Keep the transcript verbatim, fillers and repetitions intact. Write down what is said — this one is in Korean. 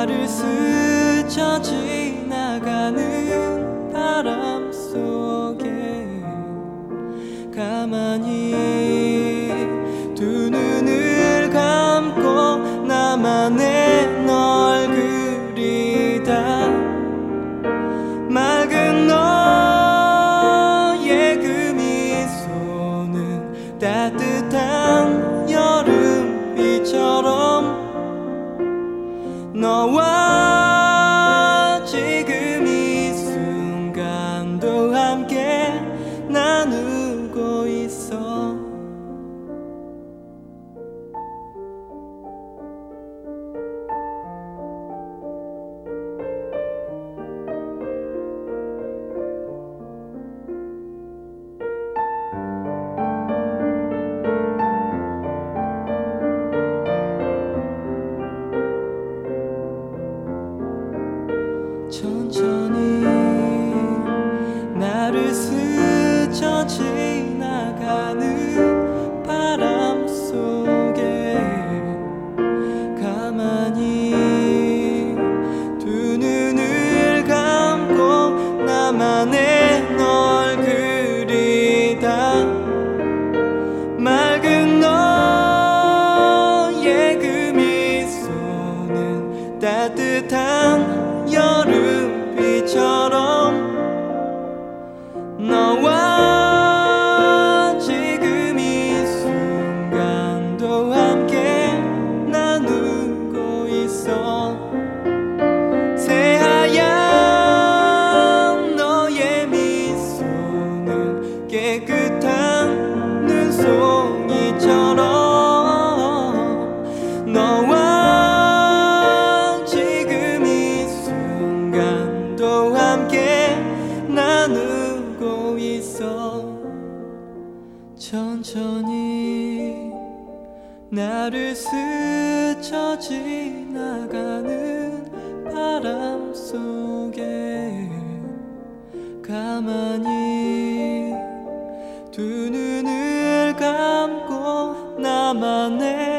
나를 스쳐 지나가는 바람 속에 가만히 두 눈을 감고 나만의 널 그리다 맑은 너의 그 미소는 따뜻한 여름비처럼 너와 지금 이 순간도 함께 나누고 있어. 천천히 나를 스쳐 지나가는 바람 속에 가만히 두 눈을 감고 나만의 널 그리다 맑은 너의 그 미소는 따뜻한 여름비처럼 너와 지금 이 순간도 함께 나누고 있어. 새하얀 너의 미소는 깨끗한 눈송이처럼 너와 함께 나누고 있어. 천천히 나를 스쳐 지나가는 바람 속에 가만히 두 눈을 감고 나만의